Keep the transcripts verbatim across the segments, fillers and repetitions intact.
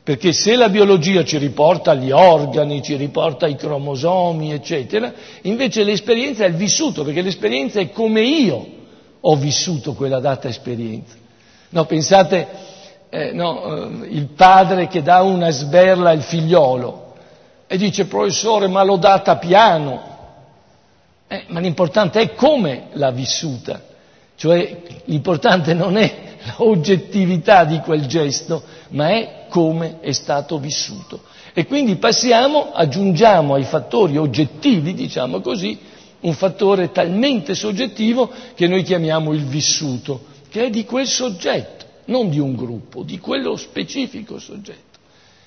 Perché se la biologia ci riporta agli organi, ci riporta ai cromosomi, eccetera, invece l'esperienza è il vissuto, perché l'esperienza è come io ho vissuto quella data esperienza. No, pensate, eh, no, eh, il padre che dà una sberla al figliolo e dice: professore, ma l'ho data piano. Eh, ma l'importante è come l'ha vissuta, cioè l'importante non è l'oggettività di quel gesto, ma è come è stato vissuto. E quindi passiamo, aggiungiamo ai fattori oggettivi, diciamo così, un fattore talmente soggettivo che noi chiamiamo il vissuto, che è di quel soggetto, non di un gruppo, di quello specifico soggetto.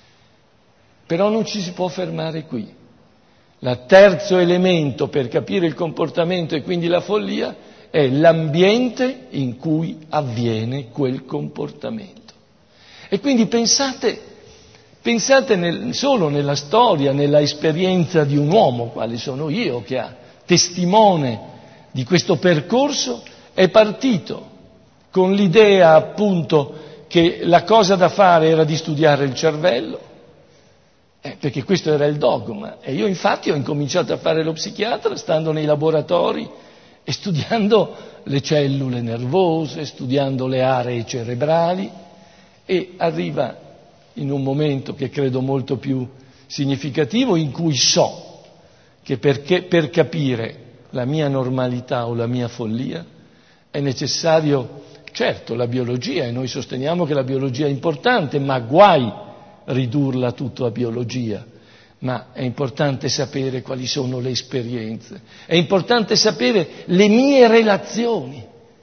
Però non ci si può fermare qui. Il terzo elemento per capire il comportamento e quindi la follia è l'ambiente in cui avviene quel comportamento. E quindi pensate, pensate nel, solo nella storia, nella esperienza di un uomo, quale sono io, che ha testimone di questo percorso, è partito con l'idea appunto che la cosa da fare era di studiare il cervello, eh, perché questo era il dogma. E io infatti ho incominciato a fare lo psichiatra stando nei laboratori e studiando le cellule nervose, studiando le aree cerebrali, e arriva in un momento che credo molto più significativo in cui so che perché, per capire la mia normalità o la mia follia è necessario, certo, la biologia, e noi sosteniamo che la biologia è importante, ma guai ridurla tutto a biologia. Ma è importante sapere quali sono le esperienze, è importante sapere le mie relazioni,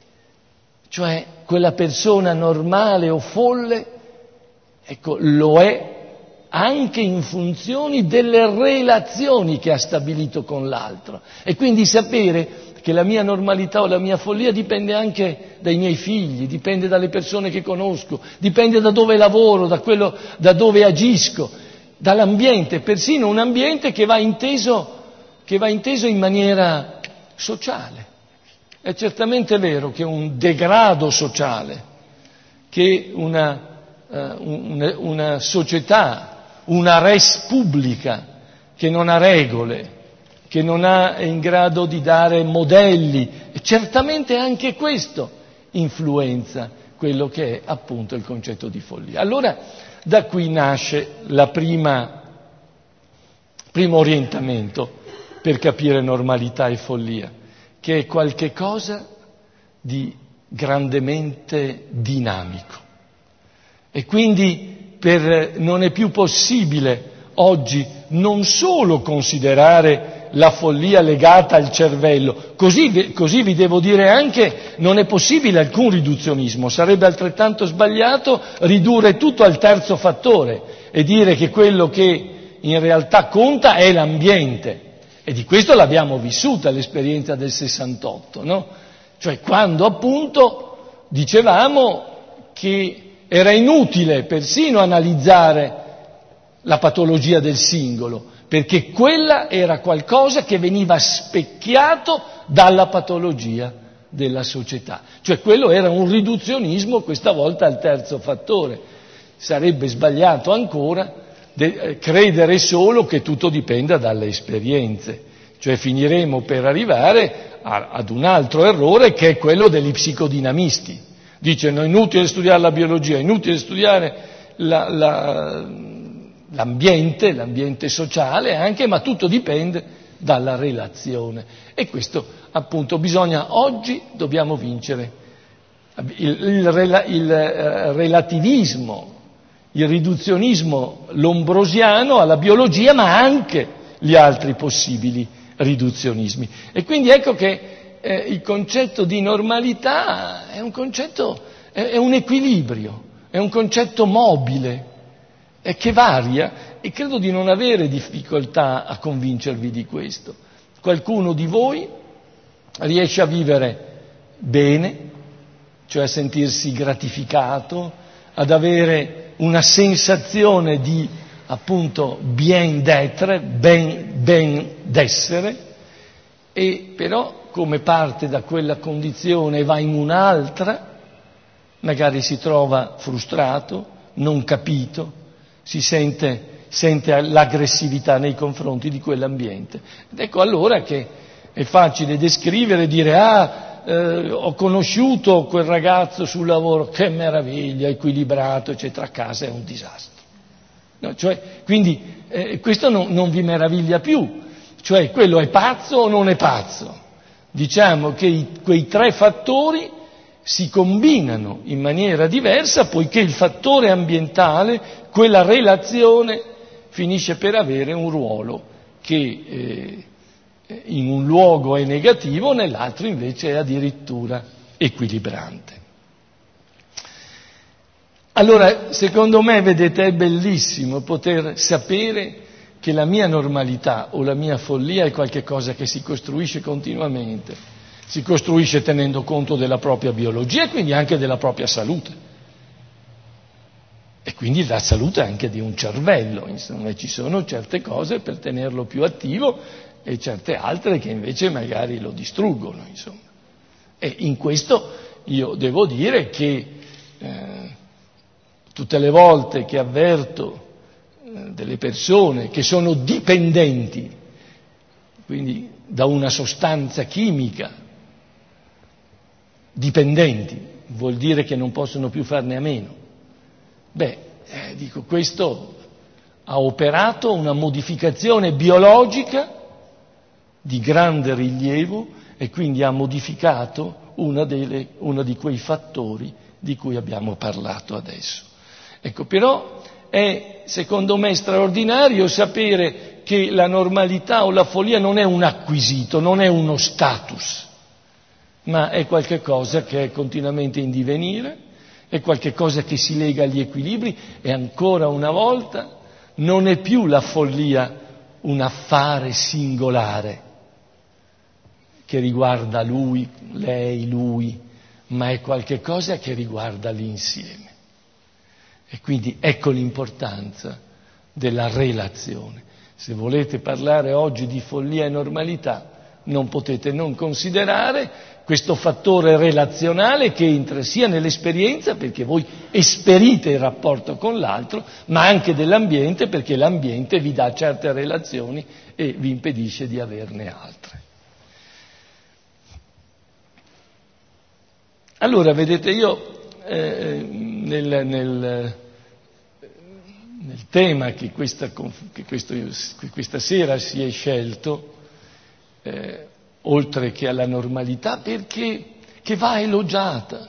cioè quella persona normale o folle, ecco, lo è anche in funzione delle relazioni che ha stabilito con l'altro, e quindi sapere che la mia normalità o la mia follia dipende anche dai miei figli, dipende dalle persone che conosco, dipende da dove lavoro, da quello, da dove agisco, dall'ambiente, persino un ambiente che va inteso, che va inteso in maniera sociale. È certamente vero che un degrado sociale, che una, uh, un, una società, una res pubblica che non ha regole, che non è in grado di dare modelli, e certamente anche questo influenza quello che è appunto il concetto di follia. Allora da qui nasce la prima, primo orientamento per capire normalità e follia, che è qualche cosa di grandemente dinamico. E quindi per, non è più possibile oggi non solo considerare la follia legata al cervello, così, così vi devo dire anche non è possibile alcun riduzionismo, sarebbe altrettanto sbagliato ridurre tutto al terzo fattore e dire che quello che in realtà conta è l'ambiente. E di questo l'abbiamo vissuta l'esperienza del sessantotto, no? Cioè quando appunto dicevamo che era inutile persino analizzare la patologia del singolo, perché quella era qualcosa che veniva specchiato dalla patologia della società. Cioè quello era un riduzionismo, questa volta al terzo fattore. Sarebbe sbagliato ancora de- credere solo che tutto dipenda dalle esperienze, cioè finiremo per arrivare a, ad un altro errore che è quello degli psicodinamisti. Dicono è inutile studiare la biologia, è inutile studiare la, la, l'ambiente, l'ambiente sociale anche, ma tutto dipende dalla relazione. E questo appunto bisogna, oggi dobbiamo vincere il, il, il eh, relativismo, il riduzionismo lombrosiano alla biologia, ma anche gli altri possibili riduzionismi. E quindi ecco che eh, il concetto di normalità è un concetto, è, è un equilibrio, è un concetto mobile, eh, che varia, e credo di non avere difficoltà a convincervi di questo. Qualcuno di voi riesce a vivere bene, cioè a sentirsi gratificato, ad avere una sensazione di appunto bien d'être, ben, ben d'essere, e però come parte da quella condizione va in un'altra, magari si trova frustrato, non capito, si sente, sente l'aggressività nei confronti di quell'ambiente. Ed ecco allora che è facile descrivere e dire ah, eh, ho conosciuto quel ragazzo sul lavoro, che meraviglia, equilibrato, eccetera, a casa è un disastro. No, cioè, quindi eh, questo non, non vi meraviglia più, cioè quello è pazzo o non è pazzo? Diciamo che i, quei tre fattori si combinano in maniera diversa poiché il fattore ambientale, quella relazione, finisce per avere un ruolo che eh, in un luogo è negativo, nell'altro invece è addirittura equilibrante. Allora, secondo me, vedete, è bellissimo poter sapere che la mia normalità o la mia follia è qualcosa che si costruisce continuamente. Si costruisce tenendo conto della propria biologia e quindi anche della propria salute. E quindi la salute anche di un cervello, insomma, ci sono certe cose per tenerlo più attivo e certe altre che invece magari lo distruggono, insomma. E in questo io devo dire che eh, tutte le volte che avverto eh, delle persone che sono dipendenti, quindi da una sostanza chimica, dipendenti, vuol dire che non possono più farne a meno. Beh, eh, dico, questo ha operato una modificazione biologica di grande rilievo e quindi ha modificato una delle, uno di quei fattori di cui abbiamo parlato adesso. Ecco, però è, secondo me, straordinario sapere che la normalità o la follia non è un acquisito, non è uno status, ma è qualche cosa che è continuamente in divenire, è qualche cosa che si lega agli equilibri e ancora una volta non è più la follia un affare singolare che riguarda lui, lei, lui, ma è qualche cosa che riguarda l'insieme. E quindi ecco l'importanza della relazione. Se volete parlare oggi di follia e normalità, non potete non considerare questo fattore relazionale che entra sia nell'esperienza, perché voi esperite il rapporto con l'altro, ma anche dell'ambiente, perché l'ambiente vi dà certe relazioni e vi impedisce di averne altre. Allora, vedete, io eh, nel, nel, nel tema che questa, che, questo, che questa sera si è scelto, eh, oltre che alla normalità, perché che va elogiata.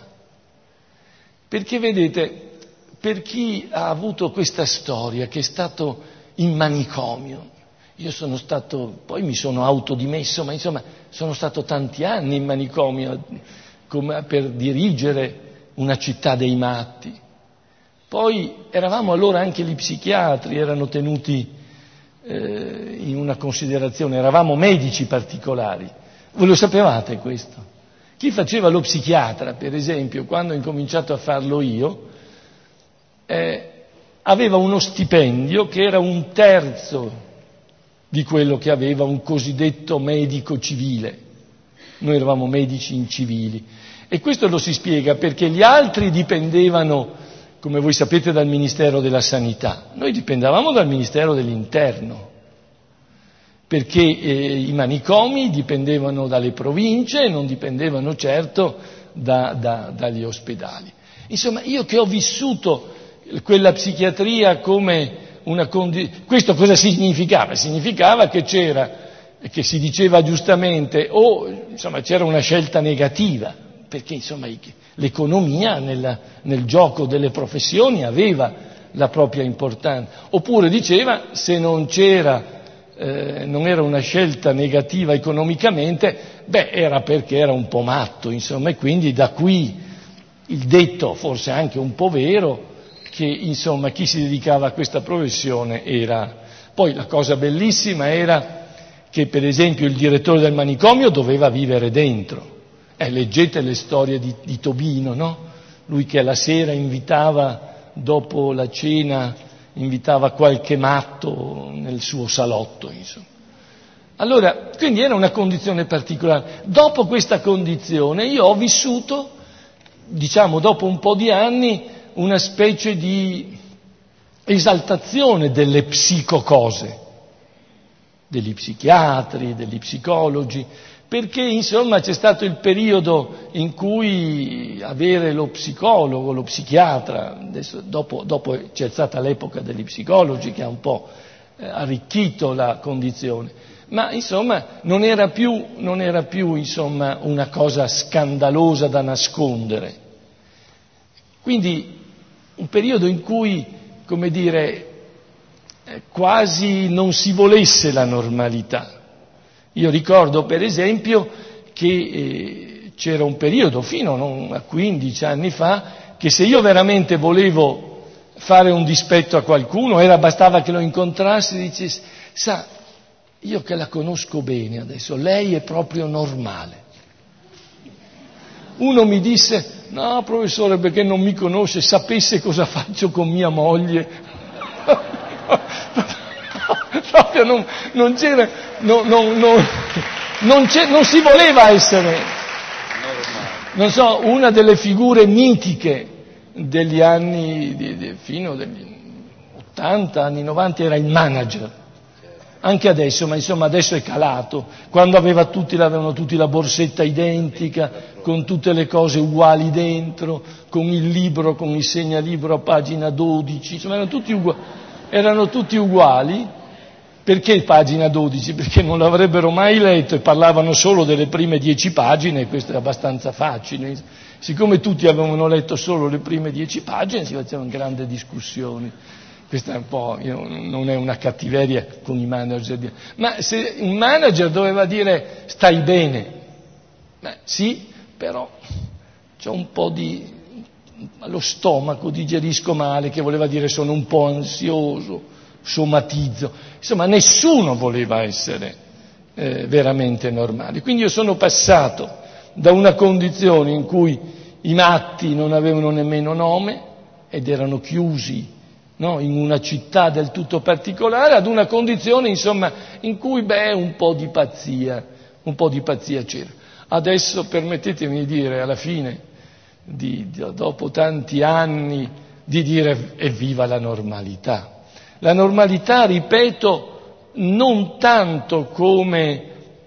Perché vedete, per chi ha avuto questa storia, che è stato in manicomio, io sono stato, poi mi sono autodimesso, ma insomma sono stato tanti anni in manicomio come per dirigere una città dei matti. Poi eravamo allora anche gli psichiatri, erano tenuti eh, in una considerazione, eravamo medici particolari. Voi lo sapevate questo? Chi faceva lo psichiatra, per esempio, quando ho incominciato a farlo io, eh, aveva uno stipendio che era un terzo di quello che aveva un cosiddetto medico civile. Noi eravamo medici incivili. E questo lo si spiega perché gli altri dipendevano, come voi sapete, dal Ministero della Sanità. Noi dipendavamo dal Ministero dell'Interno, perché eh, i manicomi dipendevano dalle province e non dipendevano certo da, da, dagli ospedali. Insomma, io che ho vissuto quella psichiatria come una condizione... Questo cosa significava? Significava che c'era, che si diceva giustamente, o insomma c'era una scelta negativa, perché insomma l'economia nella, nel gioco delle professioni aveva la propria importanza, oppure diceva se non c'era... Eh, non era una scelta negativa economicamente, beh, era perché era un po' matto, insomma, e quindi da qui il detto, forse anche un po' vero, che insomma chi si dedicava a questa professione era... Poi la cosa bellissima era che per esempio il direttore del manicomio doveva vivere dentro. Eh, leggete le storie di, di Tobino, no? Lui che alla sera invitava, dopo la cena, invitava qualche matto nel suo salotto, insomma. Allora, quindi era una condizione particolare. Dopo questa condizione io ho vissuto, diciamo dopo un po' di anni, una specie di esaltazione delle psicocose, degli psichiatri, degli psicologi, perché insomma c'è stato il periodo in cui avere lo psicologo, lo psichiatra, adesso dopo, dopo c'è stata l'epoca degli psicologi che ha un po' eh, arricchito la condizione, ma insomma non era più, non era più insomma, una cosa scandalosa da nascondere. Quindi un periodo in cui, come dire, eh, quasi non si volesse la normalità. Io ricordo per esempio che eh, c'era un periodo, fino non, a quindici anni fa, che se io veramente volevo fare un dispetto a qualcuno, era bastava che lo incontrassi e dicessi, sa, io che la conosco bene adesso, lei è proprio normale. Uno mi disse, no professore, perché non mi conosce, sapesse cosa faccio con mia moglie. Proprio non, non c'era, non, non, non, non, c'è, non si voleva essere, non so, una delle figure mitiche degli anni, di, di, fino agli ottanta, anni novanta, era il manager. Anche adesso, ma insomma adesso è calato. Quando aveva tutti, avevano tutti la borsetta identica, con tutte le cose uguali dentro, con il libro, con il segnalibro a pagina dodici, insomma erano tutti uguali. Erano tutti uguali. Perché pagina dodici? Perché non l'avrebbero mai letto e parlavano solo delle prime dieci pagine, e questo è abbastanza facile. Siccome tutti avevano letto solo le prime dieci pagine, si facevano grandi discussioni. Questa è un po', io, non è una cattiveria con i manager, ma se un manager doveva dire stai bene, beh, sì, però c'ho un po' di, allo stomaco, digerisco male, che voleva dire sono un po' ansioso, somatizzo, insomma nessuno voleva essere eh, veramente normale. Quindi io sono passato da una condizione in cui i matti non avevano nemmeno nome ed erano chiusi, no, in una città del tutto particolare, ad una condizione insomma in cui beh un po' di pazzia, un po' di pazzia c'era. Adesso permettetemi di dire alla fine, di, di, dopo tanti anni, di dire evviva la normalità. La normalità, ripeto, non tanto come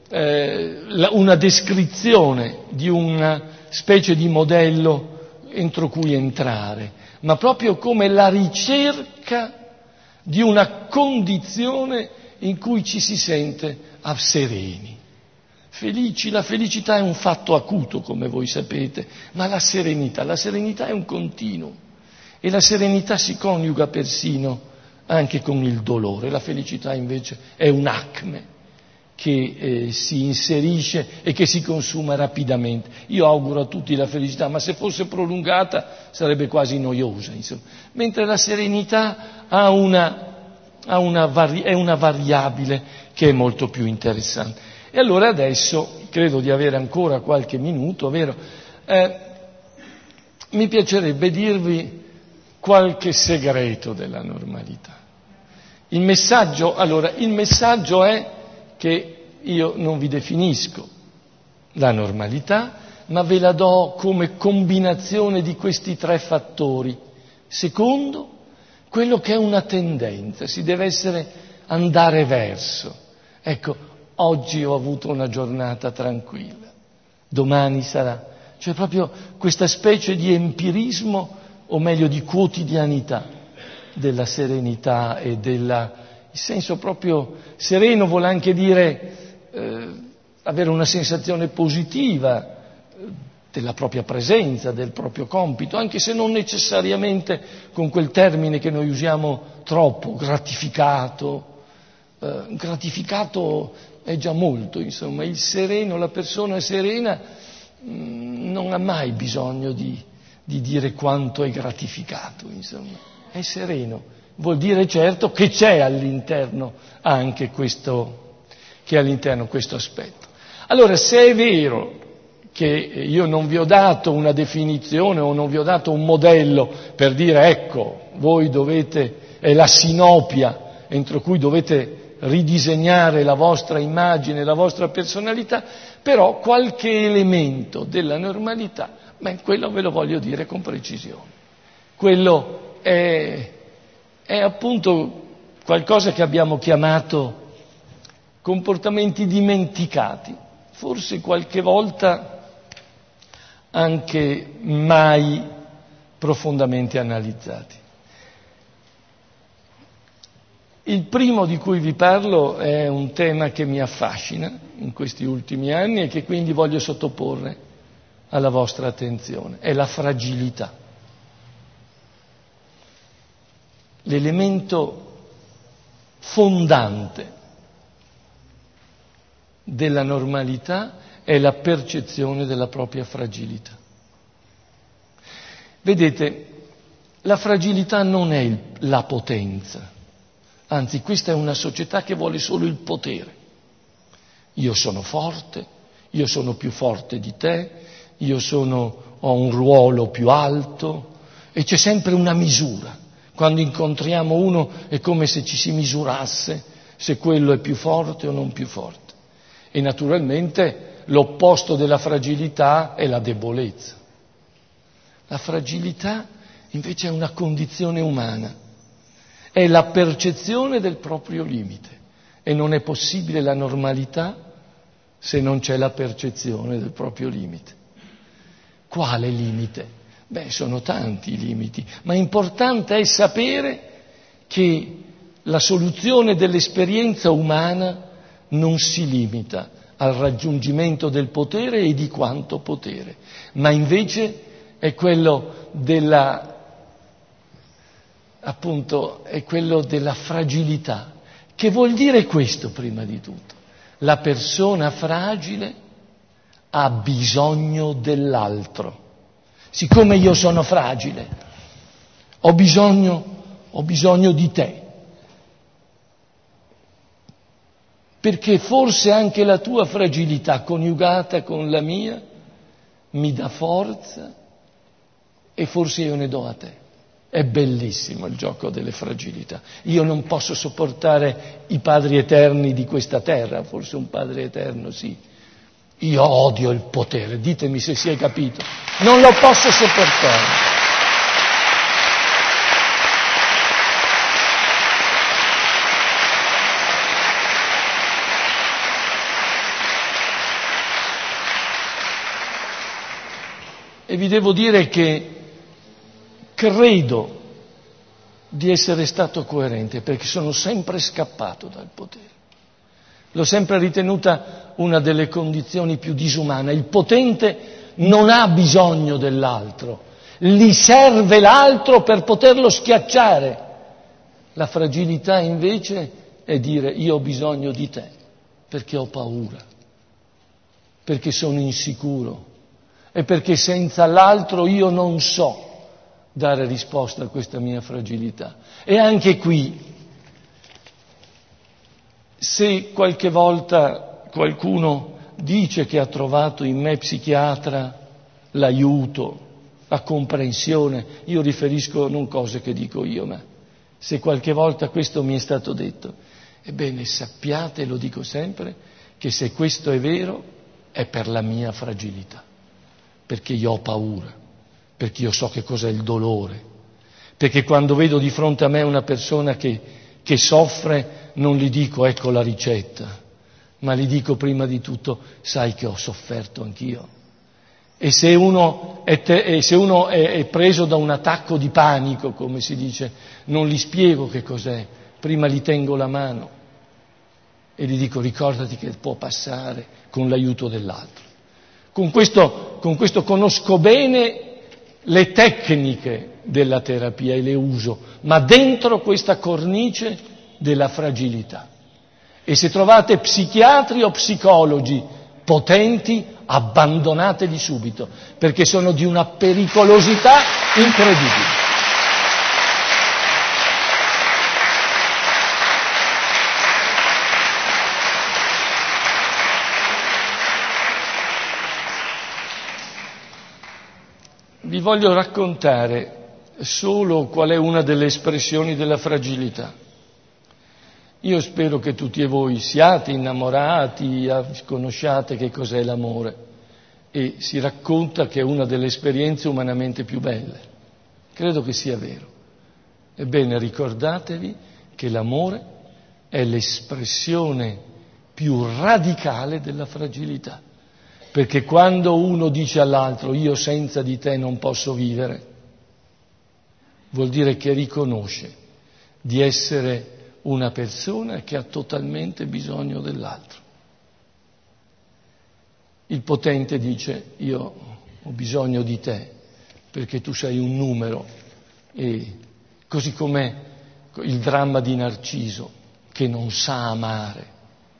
eh, la, una descrizione di una specie di modello entro cui entrare, ma proprio come la ricerca di una condizione in cui ci si sente sereni, felici. La felicità è un fatto acuto, come voi sapete, ma la serenità, la serenità è un continuo e la serenità si coniuga persino anche con il dolore. La felicità invece è un acme che eh, si inserisce e che si consuma rapidamente. Io auguro a tutti la felicità, ma se fosse prolungata sarebbe quasi noiosa, insomma. Mentre la serenità ha una, ha una vari- è una variabile che è molto più interessante. E allora adesso, credo di avere ancora qualche minuto, vero? Eh, mi piacerebbe dirvi qualche segreto della normalità. Il messaggio, allora, il messaggio è che io non vi definisco la normalità, ma ve la do come combinazione di questi tre fattori. Secondo, quello che è una tendenza, si deve essere andare verso. Ecco, oggi ho avuto una giornata tranquilla, domani sarà. Cioè proprio questa specie di empirismo, o meglio di quotidianità, della serenità e della... il senso proprio sereno vuole anche dire eh, avere una sensazione positiva eh, della propria presenza, del proprio compito, anche se non necessariamente con quel termine che noi usiamo troppo, gratificato. Eh, gratificato è già molto, insomma, il sereno, la persona serena mh, non ha mai bisogno di, di dire quanto è gratificato, insomma. È sereno, vuol dire certo che c'è all'interno anche questo, che all'interno questo aspetto. Allora, se è vero che io non vi ho dato una definizione o non vi ho dato un modello per dire ecco, voi dovete, è la sinopia entro cui dovete ridisegnare la vostra immagine, la vostra personalità, però qualche elemento della normalità, beh, quello ve lo voglio dire con precisione. Quello È, è appunto qualcosa che abbiamo chiamato comportamenti dimenticati, forse qualche volta anche mai profondamente analizzati. Il primo di cui vi parlo è un tema che mi affascina in questi ultimi anni e che quindi voglio sottoporre alla vostra attenzione, è la fragilità. L'elemento fondante della normalità è la percezione della propria fragilità. Vedete, la fragilità non è il, la potenza, anzi questa è una società che vuole solo il potere. Io sono forte, io sono più forte di te, io sono, ho un ruolo più alto e c'è sempre una misura. Quando incontriamo uno è come se ci si misurasse se quello è più forte o non più forte. E naturalmente l'opposto della fragilità è la debolezza. La fragilità invece è una condizione umana, è la percezione del proprio limite e non è possibile la normalità se non c'è la percezione del proprio limite. Quale limite? Beh, sono tanti i limiti, ma importante è sapere che la soluzione dell'esperienza umana non si limita al raggiungimento del potere e di quanto potere, ma invece è quello della, appunto, è quello della fragilità. Che vuol dire questo prima di tutto? La persona fragile ha bisogno dell'altro. Siccome io sono fragile, ho bisogno, ho bisogno di te. Perché forse anche la tua fragilità coniugata con la mia mi dà forza e forse io ne do a te. È bellissimo il gioco delle fragilità. Io non posso sopportare i padri eterni di questa terra, forse un padre eterno sì. Io odio il potere, ditemi se si è capito. Non lo posso sopportare. E vi devo dire che credo di essere stato coerente perché sono sempre scappato dal potere. L'ho sempre ritenuta una delle condizioni più disumane. Il potente non ha bisogno dell'altro, gli serve l'altro per poterlo schiacciare. La fragilità invece è dire io ho bisogno di te perché ho paura, perché sono insicuro e perché senza l'altro io non so dare risposta a questa mia fragilità. E anche qui, se qualche volta qualcuno dice che ha trovato in me psichiatra l'aiuto, la comprensione, io riferisco non cose che dico io, ma se qualche volta questo mi è stato detto, ebbene sappiate, lo dico sempre, che se questo è vero è per la mia fragilità, perché io ho paura, perché io so che cos'è il dolore, perché quando vedo di fronte a me una persona che, che soffre, non gli dico ecco la ricetta, ma gli dico prima di tutto sai che ho sofferto anch'io. E se uno, è, te, e se uno è, è preso da un attacco di panico, come si dice, non gli spiego che cos'è, prima gli tengo la mano e gli dico ricordati che può passare con l'aiuto dell'altro. Con questo, con questo conosco bene le tecniche della terapia e le uso, ma dentro questa cornice della fragilità. E se trovate psichiatri o psicologi potenti, abbandonateli subito, perché sono di una pericolosità incredibile. Vi voglio raccontare solo qual è una delle espressioni della fragilità. Io spero che tutti voi siate innamorati, conosciate che cos'è l'amore e si racconta che è una delle esperienze umanamente più belle. Credo che sia vero. Ebbene, ricordatevi che l'amore è l'espressione più radicale della fragilità. Perché quando uno dice all'altro io senza di te non posso vivere, vuol dire che riconosce di essere una persona che ha totalmente bisogno dell'altro. Il potente dice io ho bisogno di te perché tu sei un numero, e così com'è il dramma di Narciso che non sa amare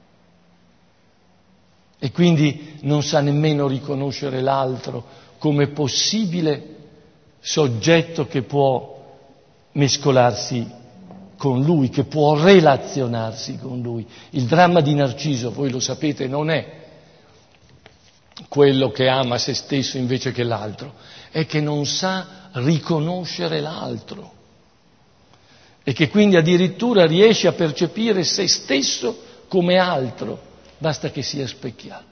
e quindi non sa nemmeno riconoscere l'altro come possibile soggetto che può mescolarsi con lui, che può relazionarsi con lui. Il dramma di Narciso, voi lo sapete, non è quello che ama se stesso invece che l'altro, è che non sa riconoscere l'altro e che quindi addirittura riesce a percepire se stesso come altro, basta che sia specchiato.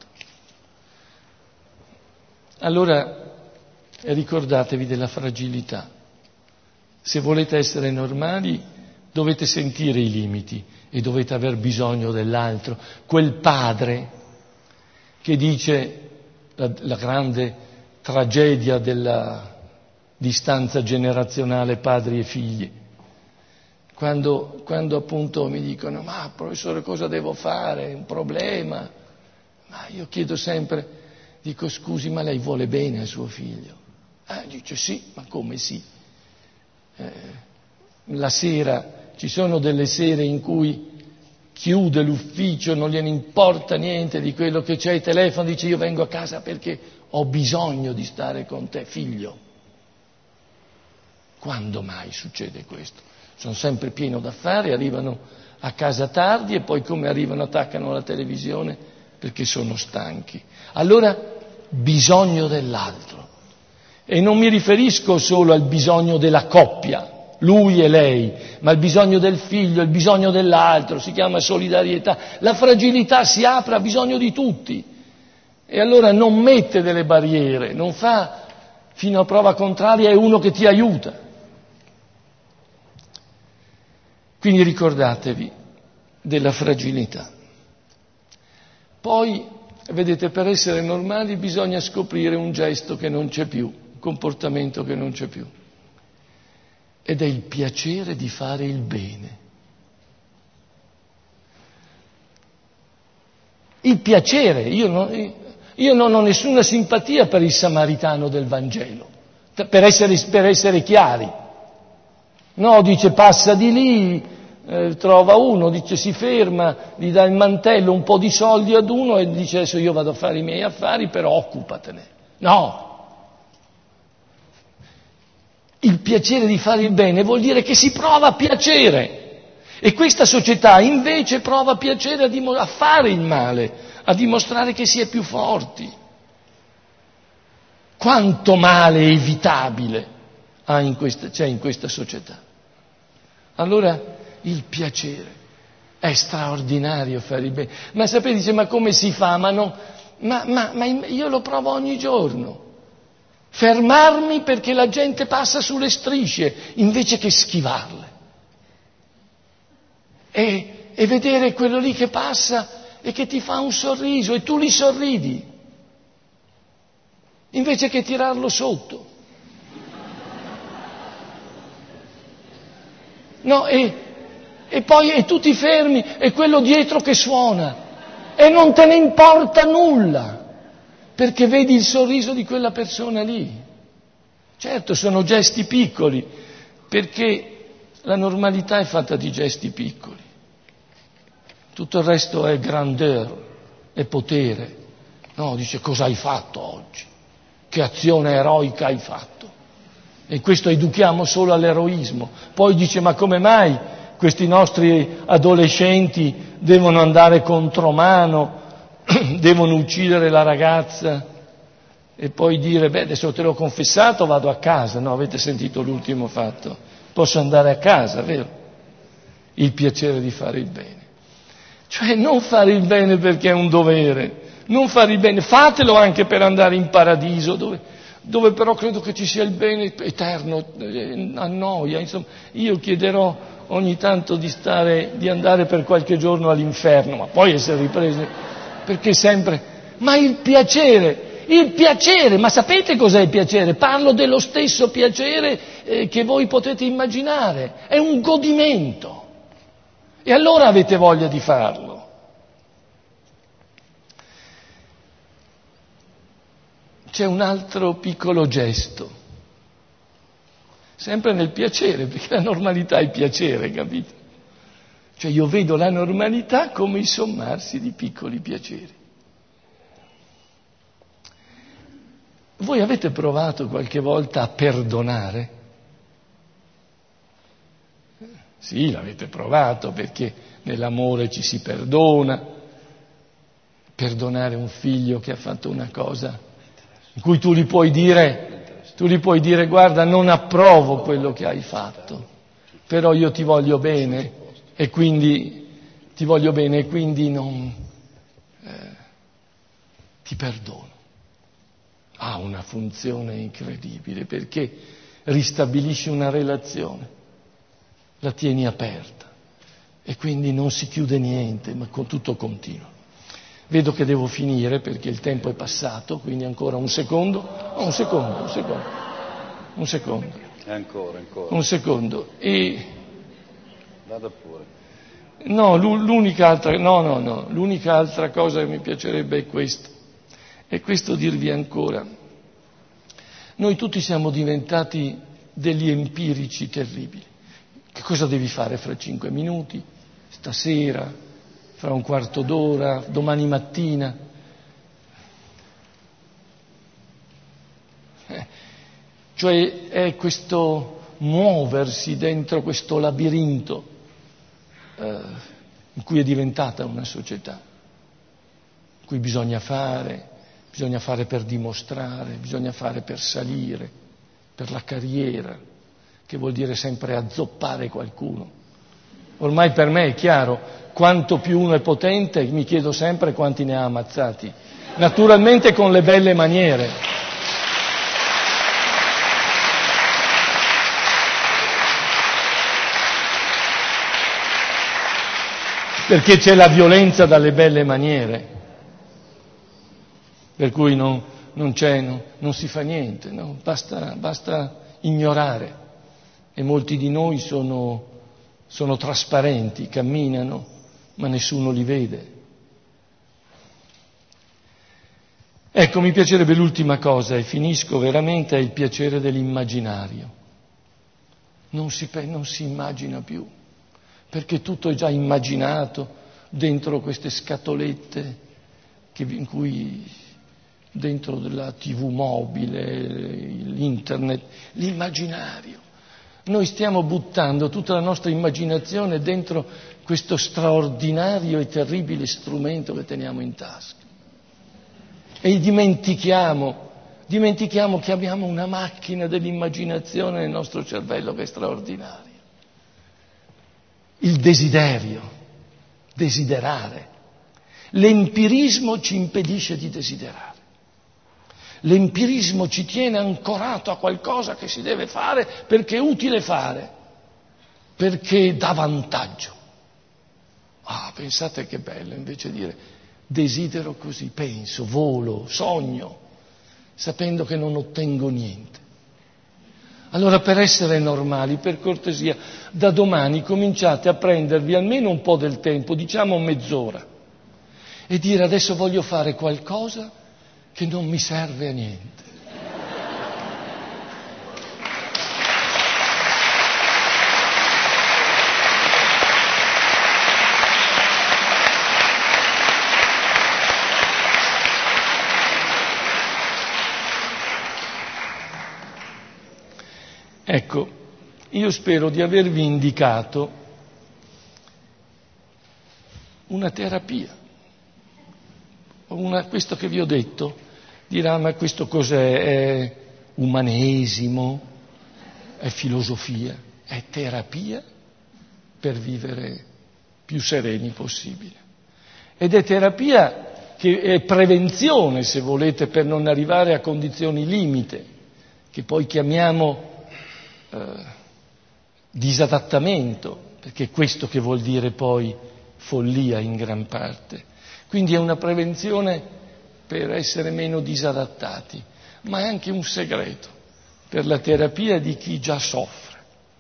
Allora ricordatevi della fragilità. Se volete essere normali, dovete sentire i limiti e dovete aver bisogno dell'altro. Quel padre che dice la, la grande tragedia della distanza generazionale padri e figli, quando, quando appunto mi dicono ma professore cosa devo fare, è un problema, ma io chiedo sempre, dico scusi ma lei vuole bene al suo figlio? Ah, dice sì, ma come sì? Eh, la sera ci sono delle sere in cui chiude l'ufficio, non gliene importa niente di quello che c'è, il telefono, dice io vengo a casa perché ho bisogno di stare con te, figlio. Quando mai succede questo? Sono sempre pieno d'affari, arrivano a casa tardi e poi come arrivano attaccano la televisione perché sono stanchi. Allora bisogno dell'altro. E non mi riferisco solo al bisogno della coppia, lui e lei, ma il bisogno del figlio, il bisogno dell'altro, si chiama solidarietà. La fragilità si apre a bisogno di tutti e allora non mette delle barriere, non fa fino a prova contraria, è uno che ti aiuta. Quindi ricordatevi della fragilità. Poi, vedete, per essere normali bisogna scoprire un gesto che non c'è più, un comportamento che non c'è più. Ed è il piacere di fare il bene. Il piacere, io non, io non ho nessuna simpatia per il samaritano del Vangelo, per essere, per essere chiari. No, dice passa di lì, eh, trova uno, dice si ferma, gli dà il mantello, un po' di soldi ad uno e dice adesso io vado a fare i miei affari, però occupatene. No! Il piacere di fare il bene vuol dire che si prova piacere e questa società invece prova piacere a, dim- a fare il male, a dimostrare che si è più forti. Quanto male evitabile ha in questa, c'è in questa società. Allora il piacere è straordinario fare il bene. Ma sapete, dice, ma come si fa? Ma, no, ma, ma, ma io lo provo ogni giorno. Fermarmi perché la gente passa sulle strisce invece che schivarle. E, e vedere quello lì che passa e che ti fa un sorriso e tu gli sorridi, invece che tirarlo sotto. No, e, e poi e tu ti fermi e quello dietro che suona e non te ne importa nulla. Perché vedi il sorriso di quella persona lì. Certo, sono gesti piccoli, perché la normalità è fatta di gesti piccoli. Tutto il resto è grandeur, è potere. No, dice cosa hai fatto oggi? Che azione eroica hai fatto? E questo educhiamo solo all'eroismo. Poi dice ma come mai questi nostri adolescenti devono andare contromano? Devono uccidere la ragazza e poi dire beh adesso te l'ho confessato, vado a casa. No, avete sentito l'ultimo fatto, posso andare a casa, vero? Il piacere di fare il bene, cioè non fare il bene perché è un dovere, non fare il bene, fatelo anche per andare in paradiso dove, dove però credo che ci sia il bene eterno, eh, annoia, insomma, io chiederò ogni tanto di stare, di andare per qualche giorno all'inferno, ma poi essere ripresi, perché sempre, ma il piacere, il piacere, ma sapete cos'è il piacere? Parlo dello stesso piacere eh, che voi potete immaginare, è un godimento, e allora avete voglia di farlo. C'è un altro piccolo gesto, sempre nel piacere, perché la normalità è il piacere, capite? Cioè io vedo la normalità come il sommarsi di piccoli piaceri. Voi avete provato qualche volta a perdonare? Sì, l'avete provato, perché nell'amore ci si perdona. Perdonare un figlio che ha fatto una cosa in cui tu gli puoi dire, tu gli puoi dire, guarda, non approvo quello che hai fatto, però io ti voglio bene e quindi ti voglio bene e quindi non eh, ti perdono. Ha una funzione incredibile, perché ristabilisci una relazione, la tieni aperta e quindi non si chiude niente, ma con tutto continua. Vedo che devo finire perché il tempo è passato, quindi ancora un secondo, oh, un secondo, un secondo, un secondo, ancora, ancora, un secondo. E vada pure. no, l'unica altra, no, no, no, l'unica altra cosa che mi piacerebbe è questo, è questo dirvi ancora. Noi tutti siamo diventati degli empirici terribili. Che cosa devi fare fra cinque minuti, stasera, fra un quarto d'ora, domani mattina? Eh, cioè è questo muoversi dentro questo labirinto eh, in cui è diventata una società, in cui bisogna fare, bisogna fare per dimostrare, bisogna fare per salire, per la carriera, che vuol dire sempre azzoppare qualcuno. Ormai per me è chiaro, quanto più uno è potente, mi chiedo sempre quanti ne ha ammazzati. Naturalmente con le belle maniere. Perché c'è la violenza dalle belle maniere. Per cui non, non c'è, no, non si fa niente, no? Basta, basta ignorare. E molti di noi sono, sono trasparenti, camminano, ma nessuno li vede. Ecco, mi piacerebbe l'ultima cosa, e finisco veramente, è il piacere dell'immaginario. Non si, non si immagina più, perché tutto è già immaginato dentro queste scatolette che, in cui, dentro la tivù mobile, l'internet, l'immaginario. Noi stiamo buttando tutta la nostra immaginazione dentro questo straordinario e terribile strumento che teniamo in tasca. E dimentichiamo, dimentichiamo che abbiamo una macchina dell'immaginazione nel nostro cervello che è straordinaria. Il desiderio, desiderare. L'empirismo ci impedisce di desiderare. L'empirismo ci tiene ancorato a qualcosa che si deve fare perché è utile fare, perché dà vantaggio. Ah, pensate che bello invece dire desidero così, penso, volo, sogno, sapendo che non ottengo niente. Allora, per essere normali, per cortesia, da domani cominciate a prendervi almeno un po' del tempo, diciamo mezz'ora, e dire adesso voglio fare qualcosa che non mi serve a niente. Ecco, io spero di avervi indicato una terapia. Una, questo che vi ho detto, dirà, ma questo cos'è? È umanesimo? È filosofia? È terapia per vivere più sereni possibile. Ed è terapia che è prevenzione, se volete, per non arrivare a condizioni limite. che poi chiamiamo eh, disadattamento, perché è questo che vuol dire poi follia in gran parte. Quindi è una prevenzione per essere meno disadattati, ma è anche un segreto per la terapia di chi già soffre.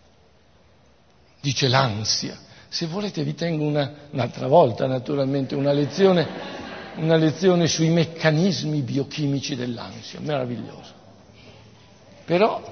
Dice l'ansia. Se volete vi tengo una, un'altra volta naturalmente una lezione, una lezione sui meccanismi biochimici dell'ansia, meraviglioso. Però,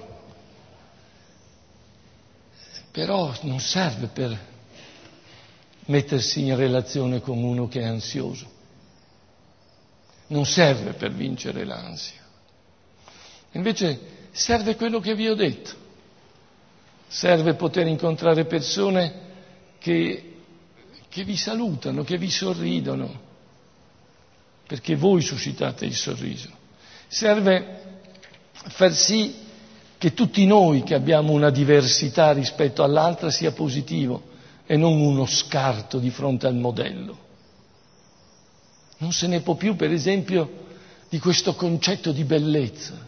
però non serve per mettersi in relazione con uno che è ansioso, non serve per vincere l'ansia. Invece serve quello che vi ho detto, serve poter incontrare persone che, che vi salutano, che vi sorridono, perché voi suscitate il sorriso. Serve far sì che tutti noi che abbiamo una diversità rispetto all'altra sia positivo e non uno scarto di fronte al modello. Non se ne può più, per esempio, di questo concetto di bellezza.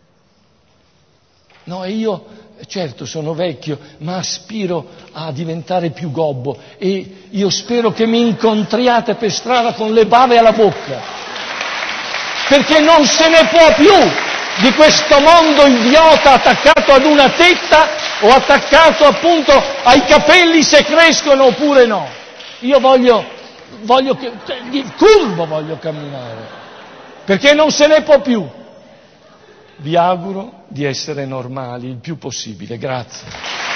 No, e io, certo, sono vecchio, ma aspiro a diventare più gobbo e io spero che mi incontriate per strada con le bave alla bocca, perché non se ne può più di questo mondo idiota attaccato ad una tetta o attaccato appunto ai capelli se crescono oppure no. Io voglio, voglio che, curvo voglio camminare, perché non se ne può più. Vi auguro di essere normali il più possibile. Grazie.